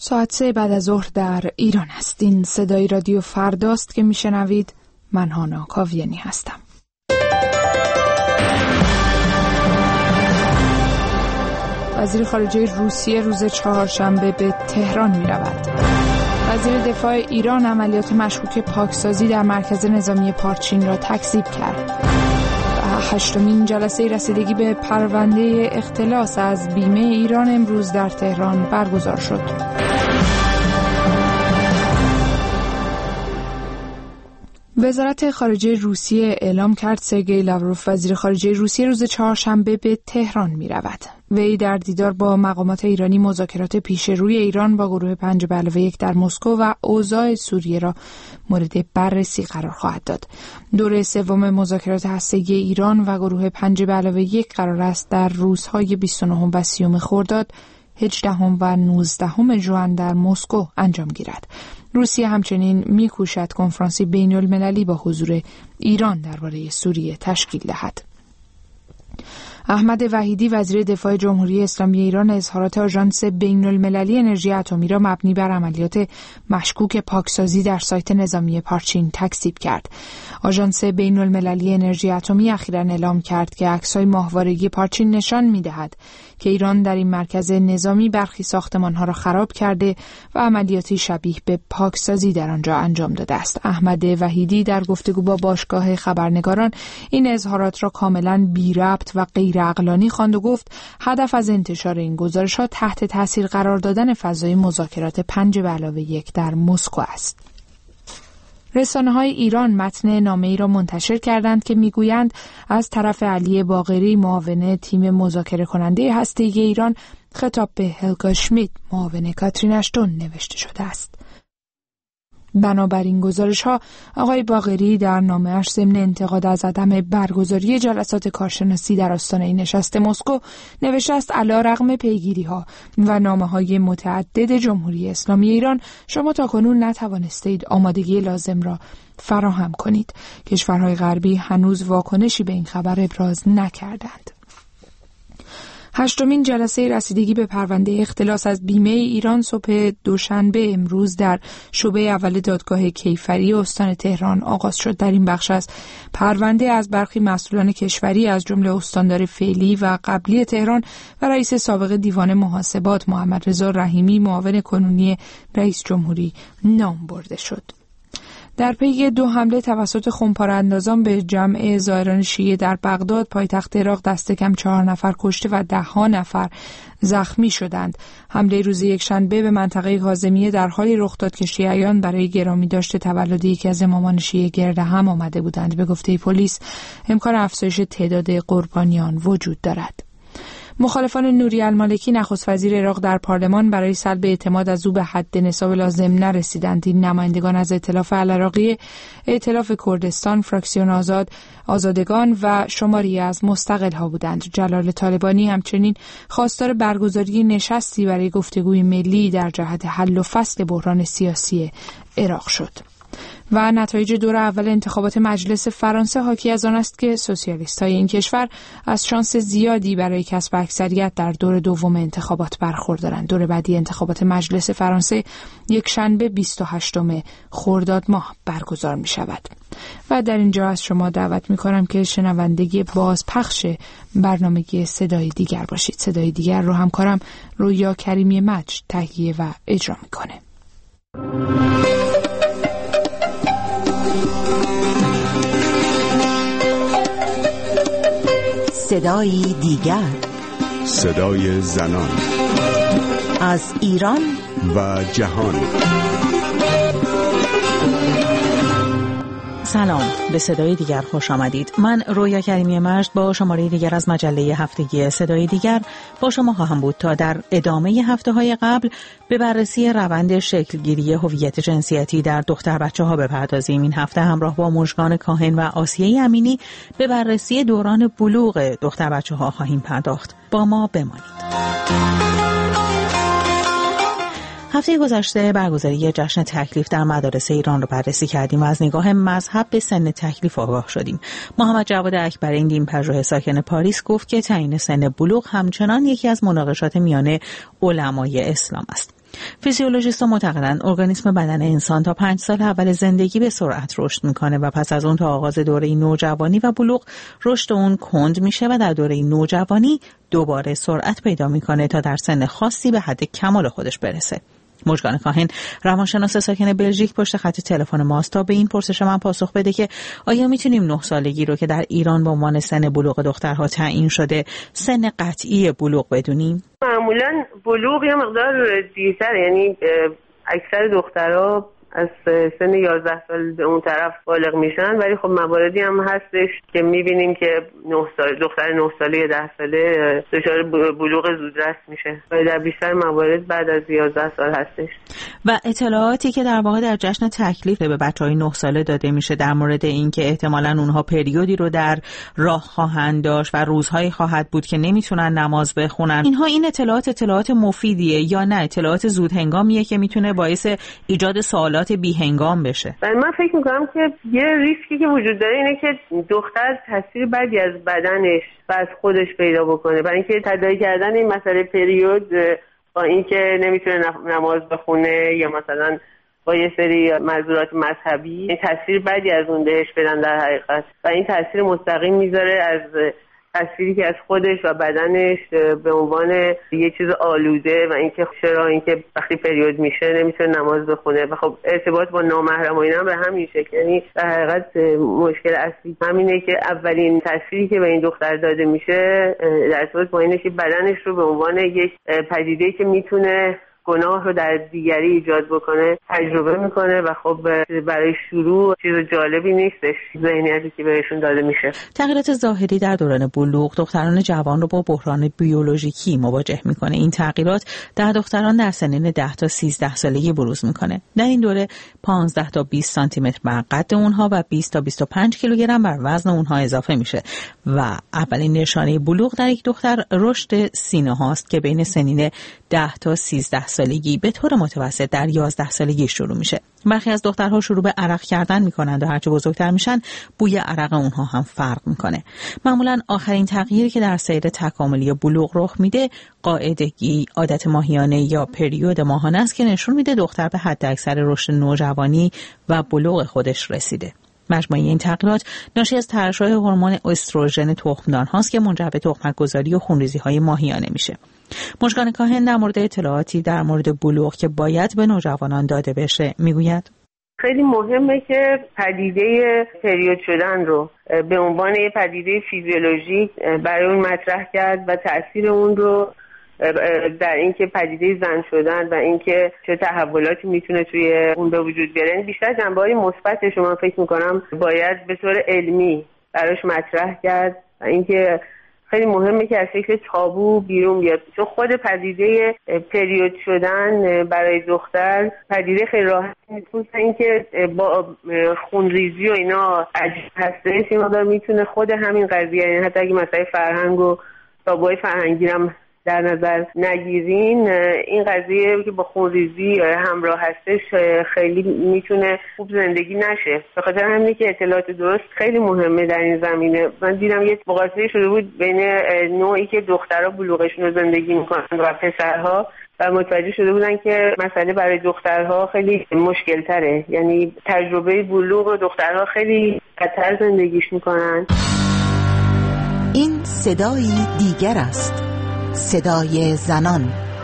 ساعت 3 بعد از ظهر در ایران هستین. صدای رادیو فرداست که میشنوید. من هانا کاویانی هستم. وزیر خارجه روسیه روز چهارشنبه به تهران می رود. وزیر دفاع ایران عملیات مشکوک پاکسازی در مرکز نظامی پارچین را تکذیب کرد. هشتمین جلسه رسیدگی به پرونده اختلاس از بیمه ایران امروز در تهران برگزار شد. وزارت خارجه روسیه اعلام کرد سرگئی لاوروف وزیر خارجه روسیه روز چهارشنبه به تهران می رود. وی در دیدار با مقامات ایرانی مذاکرات پیش روی ایران با گروه 5+1 در مسکو و اوضاع سوریه را مورد بررسی قرار خواهد داد. دوره سوم مذاکرات هسته‌ای ایران و گروه 5+1 قرار است در روزهای 29 و 30 خرداد، 18 و 19 ژوئن در مسکو انجام گیرد. روسیه همچنین می‌کوشد کنفرانسی بین‌المللی با حضور ایران درباره سوریه تشکیل دهد. احمد وحیدی وزیر دفاع جمهوری اسلامی ایران اظهارات آژانس بین‌المللی انرژی اتمی را مبنی بر عملیات مشکوک پاکسازی در سایت نظامی پارچین تکذیب کرد. آژانس بین‌المللی انرژی اتمی اخیراً اعلام کرد که عکس‌های ماهوارگی پارچین نشان می‌دهد که ایران در این مرکز نظامی برخی ساختمان‌ها را خراب کرده و عملیاتی شبیه به پاکسازی در آنجا انجام داده است. احمد وحیدی در گفتگو با باشگاه خبرنگاران این اظهارات را کاملاً بی‌ربط و غیر عقلانی خواند و گفت هدف از انتشار این گزارش‌ها تحت تاثیر قرار دادن فضای مذاکرات 5+1 در مسکو است. رسانه‌های ایران متن نامه‌ای را منتشر کردند که می‌گویند از طرف علی باقری معاون تیم مذاکره کننده هسته‌ای ایران خطاب به هلگا شمیت معاون کاترین اشتون نوشته شده است. بنابراین گزارش‌ها آقای باقری در نامه‌اش ضمن انتقاد از عدم برگزاری جلسات کارشناسی در آستانه نشست مسکو نوشته است علی‌رغم پیگیری‌ها و نامه‌های متعدد جمهوری اسلامی ایران شما تاکنون نتوانستید آمادگی لازم را فراهم کنید. کشورهای غربی هنوز واکنشی به این خبر ابراز نکردند. هشتمین جلسه رسیدگی به پرونده اختلاس از بیمه ایران صبح دوشنبه امروز در شعبه اول دادگاه کیفری استان تهران آغاز شد. در این بخش از پرونده از برخی مسئولان کشوری از جمله استاندار فعلی و قبلی تهران و رئیس سابق دیوان محاسبات محمد رضا رحیمی معاون کنونی رئیس جمهوری نام برده شد. در پی 2 حمله توسط خمپاره‌اندازان به جمع زائران شیعه در بغداد پایتخت عراق دست کم 4 نفر کشته و 10 نفر زخمی شدند. حمله روز یکشنبه به منطقه کاظمیه در حالی رخ داد که شیعیان برای گرامی داشته تولد یکی از امامان شیعه گرد هم آمده بودند. به گفته پلیس امکان افزایش تعداد قربانیان وجود دارد. مخالفان نوری المالکی نخست وزیر عراق در پارلمان برای سلب اعتماد از او به حد نصاب لازم نرسیدند. این نمایندگان از ائتلاف العراقی، ائتلاف کردستان، فراکسیون آزادگان و شماری از مستقل‌ها بودند. جلال طالبانی همچنین خواستار برگزاری نشستی برای گفتگوی ملی در جهت حل و فصل بحران سیاسی عراق شد. و نتایج دور اول انتخابات مجلس فرانسه حاکی از آن است که سوسیالیست‌های این کشور از شانس زیادی برای کسب اکثریت در دور دوم انتخابات برخوردارند. دور بعدی انتخابات مجلس فرانسه یک شنبه 28 خرداد ماه برگزار می شود. و در اینجا از شما دعوت می کنم که شنوندگی بازپخش برنامه صدای دیگر باشید. صدای دیگر رو همکارم رویا کریمی مجد تهیه و اجرا می کنه. صدای دیگر، صدای زنان از ایران و جهان. سلام، به صدای دیگر خوش آمدید. من رویا کریمی مجد با شماره دیگر از مجله هفتگی صدای دیگر با شما خواهم بود تا در ادامه هفته‌های قبل به بررسی روند شکلگیری هویت جنسیتی در دختر بچه‌ها بپردازیم. این هفته همراه با مژگان کاهن و آسیه امینی به بررسی دوران بلوغ دختر بچه‌ها خواهیم پرداخت. با ما بمانید. هفته گذشته برگزاری جشن تکلیف در مدارس ایران رو بررسی کردیم و از نگاه مذهب به سن تکلیف آگاه شدیم. محمد جواد اکبرین دین پژوه ساکن پاریس گفت که تعیین سن بلوغ همچنان یکی از مناقشات میان علمای اسلام است. فیزیولوژیست‌ها معتقدند ارگانیسم بدن انسان تا 5 سال اول زندگی به سرعت رشد میکنه و پس از اون تا آغاز دوره نوجوانی و بلوغ رشد اون کند میشه و در دوره نوجوانی دوباره سرعت پیدا میکنه تا در سن خاصی به حد کمال خودش برسه. مژگان کاهن روانشناس ساکن بلژیک پشت خط تلفن ماست تا به این پرسش من پاسخ بده که آیا میتونیم 9 سالگی رو که در ایران به عنوان سن بلوغ دخترها تعیین شده سن قطعی بلوغ بدونیم؟ معمولا بلوغ یه مقدار دیرتر، یعنی اکثر دخترها از سن 11 سال به اون طرف بالغ میشن، ولی خب مواردی هم هستش که میبینیم که 9 سال دختر 9 ساله یا 10 ساله دچار بلوغ زودرس میشه و در بیشتر موارد بعد از 11 سال هستش. و اطلاعاتی که در واقع در جشن تکلیف به بچهای 9 ساله داده میشه در مورد این که احتمالاً اونها پریودی رو در راه خواهند داشت و روزهایی خواهد بود که نمیتونن نماز بخونن، اینها این اطلاعات مفیدیه یا نه اطلاعات زود هنگامیه که میتونه باعث ایجاد سوالات بی هنگام بشه؟ من فکر میکنم که یه ریسکی که وجود داره اینه که دختر تاثیر بدی از بدنش و از خودش پیدا بکنه، برای اینکه تداعی کردن این مسئله پریود با اینکه نمیتونه نماز بخونه یا مثلا با یه سری معذورات مذهبی این تاثیر بدی از اون بهش بدن در حقیقت، و این تاثیر مستقیم میذاره از تصویری که از خودش و بدنش به عنوان یه چیز آلوده و اینکه وقتی پریود میشه نمیتونه نماز بخونه و خب ارتباط با نامحرم و اینا به همین شکل. یعنی در حقیقت مشکل اصلی همینه که اولین تصویری که به این دختر داده میشه در ارتباط با اینه که بدنش رو به عنوان یک پدیده‌ای که میتونه گناه رو در دیگری ایجاد بکنه تجربه میکنه و خب برای شروع چیز جالبی نیستش ذهنیتی که بهشون داده میشه. تغییرات ظاهری در دوران بلوغ دختران جوان رو با بحران بیولوژیکی مواجه میکنه. این تغییرات در دختران در سنین 10 تا 13 سالگی بروز میکنه. در این دوره 15 تا 20 سانتی متر بر قد اونها و 20 تا 25 کیلوگرم بر وزن اونها اضافه میشه و اولین نشانه بلوغ در یک دختر رشد سینه هاست که بین سنین 10 تا 13 سالگی به طور متوسط در 11 سالگی شروع میشه. برخی از دخترها شروع به عرق کردن میکنند و هرچه بزرگتر میشن بوی عرق اونها هم فرق میکنه. معمولا آخرین تغییری که در سیر تکاملی بلوغ رخ میده قاعدگی عادت ماهیانه یا پریود ماهانه است که نشون میده دختر به حد اکثر رشد نوجوانی و بلوغ خودش رسیده. مجموعه این تغییرات ناشی از ترشح هورمون استروژن تخمدان هاست که منجر به تخمک گذاری و خونریزی های ماهیانه میشه. مژگان کاهن در مورد اطلاعاتی در مورد بلوغ که باید به نوجوانان داده بشه میگوید خیلی مهمه که پدیده پریود شدن رو به عنوان یه پدیده فیزیولوژیک برای اون مطرح کرد و تأثیر اون رو در اینکه پدیده زن شدن و اینکه چه تحولاتی میتونه توی اون به وجود بیاره بیشتر جنبه‌های مثبتش من فکر میکنم باید به طور علمی براش مطرح کرد و اینکه خیلی مهمه که از شکل تابو بیرون بیاد، چون خود پدیده پریود شدن برای دختر پدیده خیلی راحت نیست، اینکه با خونریزی و اینا عجیب هستش این مقدار میتونه خود همین قضیه، یعنی حتی اگه مسئله فرهنگ و تابوهای فرهنگی هم در نظر نگیرین این قضیه که با خونریزی همراه هستش خیلی میتونه خوب زندگی نشه. به خاطر همینه که اطلاعات درست خیلی مهمه در این زمینه. من دیدم یه مقایسه شده بود بین نوعی که دخترها بلوغشون رو زندگی میکنن و پسرها و متوجه شده بودن که مسئله برای دخترها خیلی مشکل تره، یعنی تجربه بلوغ دخترها خیلی بدتر زندگیش میکنن. این صدای دیگر است، صدای زنان.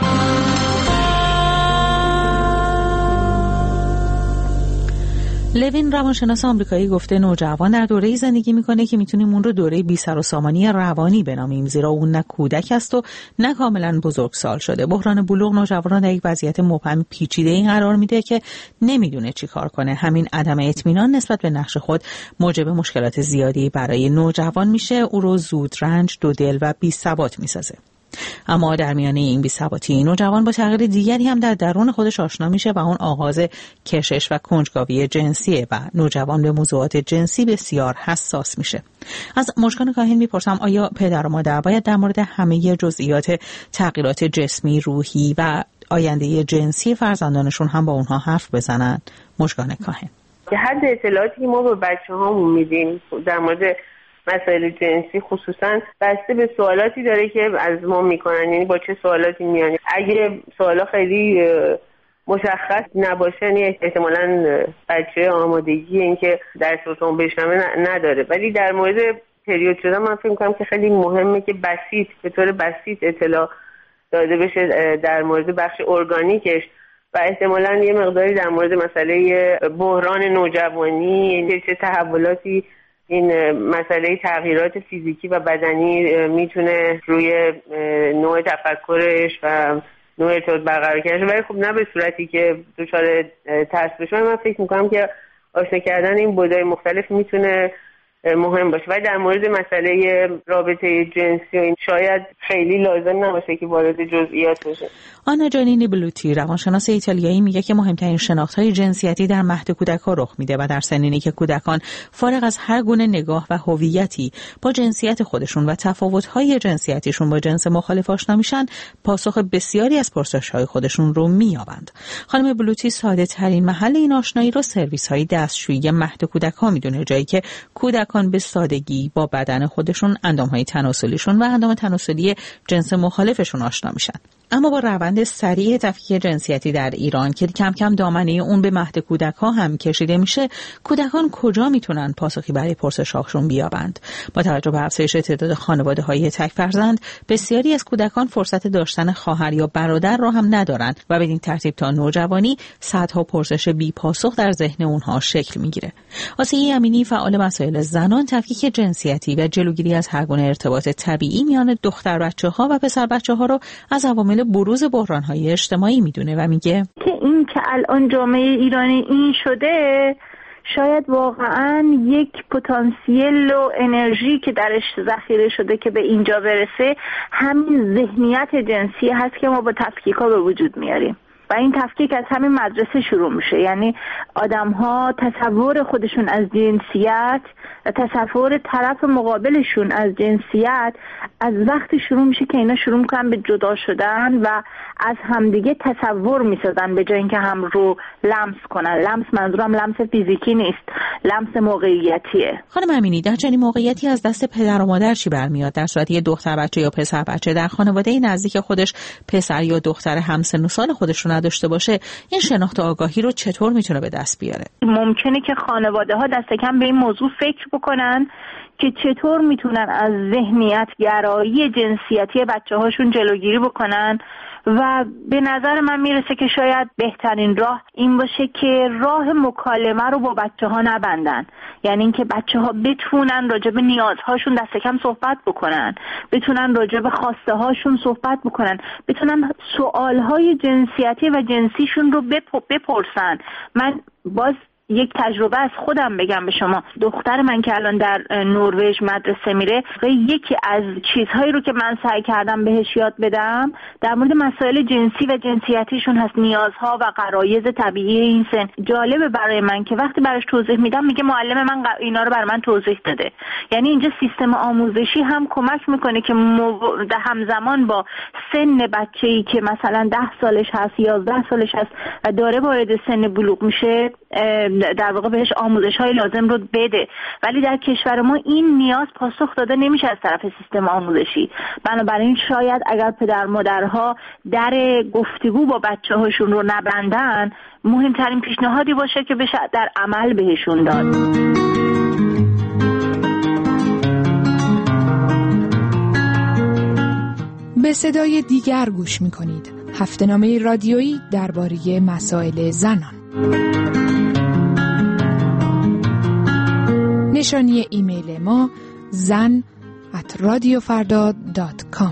لوین روانشناس آمریکایی گفته نوجوان در دوره‌ای زندگی میکنه که میتونیم اون رو دوره بی سر و سامانی روانی بنامیم، زیرا اون نه کودک است و نه کاملا بزرگسال شده. بحران بلوغ نوجوانان در یک وضعیت مبهم پیچیده‌ای قرار میده که نمیدونه چی کار کنه. همین عدم اطمینان نسبت به نقش خود موجب مشکلات زیادی برای نوجوان میشه، او رو زودرنج، دودل و بی‌ثبات میسازه. اما در میانه این بی‌ثباتی نوجوان با تغییر دیگری هم در درون خودش آشنا میشه و اون آغاز کشش و کنجکاوی جنسیه و نوجوان به موضوعات جنسی بسیار حساس میشه. از مژگان کاهن میپرسم آیا پدر و مادر باید در مورد همه جزئیات تغییرات جسمی، روحی و آینده جنسی فرزندانشون هم با اونها حرف بزنن؟ مژگان کاهن: که حد اطلاعاتی که ما به بچه‌هامون میدیم در مورد مسائل جنسی خصوصا بسته به سوالاتی داره که از ما میکنن، یعنی با چه سوالاتی میان. اگه سوالا خیلی مشخص نباشه یعنی احتمالاً بچه آمادگی این که درسشون بشنوه نداره. ولی در مورد پریود شدن من فکر می‌کنم که خیلی مهمه که به طور بسیط اطلاع داده بشه در مورد بخش ارگانیکش و احتمالاً یه مقداری در مورد مسئله بحران نوجوانی، چه تحولاتی این مسئله تغییرات فیزیکی و بدنی میتونه روی نوع تفکرش و نوع ارتباط برقرار کنه. ولی خب نه به صورتی که دچار ترس بشه. من فکر میکنم که آشنا کردن این بعدهای مختلف میتونه مهم باشه. و در مورد مسئله رابطه جنسی و این شاید خیلی لازم نباشه که وارد جزئیات بشه. آنا جانینی بلوتی روانشناس ایتالیایی میگه که مهمترین شناخت‌های جنسیتی در مهد کودک‌ها رخ میده و در سنینی که کودکان فارغ از هر گونه نگاه و هویتی با جنسیت خودشون و تفاوت‌های جنسیتیشون با جنس مخالف آشنا میشن، پاسخ بسیاری از پرسش‌های خودشون رو مییابند. خانم بلوتی ساده‌ترین محل این آشنایی رو سرویس‌های دستشویی مهد کودک‌ها میدونه، جایی که کودکان به سادگی با بدن خودشون، اندام‌های تناسلیشون و اندام تناسلی جنس مخالفشون آشنا میشن. اما با روند سریع تفکیک جنسیتی در ایران که کم کم دامنه اون به مهد کودک‌ها هم کشیده میشه، کودکان کجا میتونن پاسخی برای پرسش‌هاشون بیابند؟ با توجه به افزایش تعداد خانواده‌های تک فرزند، بسیاری از کودکان فرصت داشتن خواهر یا برادر را هم ندارن و بدین ترتیب تا نوجوانی صدها پرسش بی پاسخ در ذهن اونها شکل میگیره. آسیه امینی، فعال مسائل زنان، تفکیک جنسیتی و جلوگیری از هر گونه ارتباط طبیعی میان دختر بچه‌ها و پسر بچه‌ها رو از عوامل بروز بحران‌های اجتماعی میدونه و میگه که این که الان جامعه ایرانی این شده، شاید واقعاً یک پتانسیل و انرژی که درش ذخیره شده که به اینجا برسه، همین ذهنیت جنسی هست که ما با تفکیک‌ها به وجود میاریم. و این تفکیک از همین مدرسه شروع میشه. یعنی آدم‌ها تصور خودشون از جنسیت و تصور طرف مقابلشون از جنسیت از وقتی شروع میشه که اینا شروع میکنن به جدا شدن و از همدیگه تصور میسازن به جای اینکه هم رو لمس کنن. لمس منظورم لمس فیزیکی نیست، لمس موقعیتیه. خانم امینی، در چنین موقعیتی از دست پدر و مادر چی برمیاد؟ در صورتی یه دختر بچه یا پسر بچه در خانواده نزدیک خودش پسر یا دختر همسن و سال خودش رو نداشته باشه، این شناخت آگاهی رو چطور میتونه به دست بیاره؟ ممکنه که خانواده‌ها دست کم به این موضوع فکر بکنن که چطور میتونن از ذهنیت گرایی جنسیتی بچه‌هاشون جلوگیری بکنن و به نظر من میرسه که شاید بهترین راه این باشه که راه مکالمه رو با بچه‌ها نبندن. یعنی اینکه بچه‌ها بتونن راجع به نیازهاشون دست کم صحبت بکنن، بتونن راجع به خواسته هاشون صحبت بکنن، بتونن سوالهای جنسیتی و جنسیشون رو بپرسن. من باز یک تجربه از خودم بگم به شما. دختر من که الان در نروژ مدرسه میره، یکی از چیزهایی رو که من سعی کردم بهش یاد بدم در مورد مسائل جنسی و جنسیتیشون هست، نیازها و غرایز طبیعی این سن. جالبه برای من که وقتی براش توضیح میدم میگه معلم من اینا رو برای من توضیح داده. یعنی اینجا سیستم آموزشی هم کمک میکنه که همزمان با سن بچه‌ای که مثلا 10 سالش هست، 11 سالش هست و داره وارد سن بلوغ میشه، در واقع بهش آموزش‌های لازم رو بده. ولی در کشور ما این نیاز پاسخ داده نمیشه از طرف سیستم آموزشی. بنابراین شاید اگر پدر مادرها در گفتگو با بچه‌هاشون رو نبندن، مهمترین پیشنهادی باشه که بشه در عمل بهشون داد. به صدای دیگر گوش می‌کنید. هفته‌نامه رادیویی درباره مسائل زنان. نشانی ایمیل ما zan@radiofarda.com.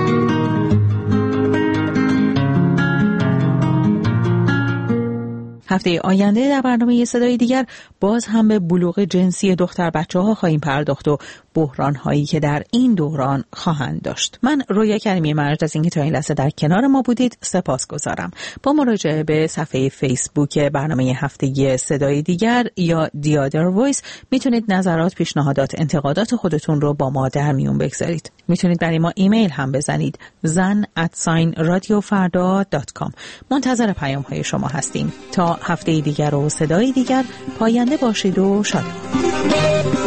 هفته آینده در برنامه صدای دیگر باز هم به بلوغ جنسی دختر بچه‌ها خواهیم پرداخت و بحران‌هایی که در این دوران خواهند داشت. من رویا کریمی مرج از اینکه تا این لحظه در کنار ما بودید سپاسگزارم. با مراجعه به صفحه فیسبوک برنامه هفتگی صدای دیگر یا The Other Voice میتونید نظرات، پیشنهادات، انتقادات خودتون رو با ما در میون بگذارید. میتونید برای ما ایمیل هم بزنید zan@radiofarda.com. منتظر پیام‌های شما هستیم. تا هفته دیگر و صدای دیگر، پاینده باشید و شاد باشید.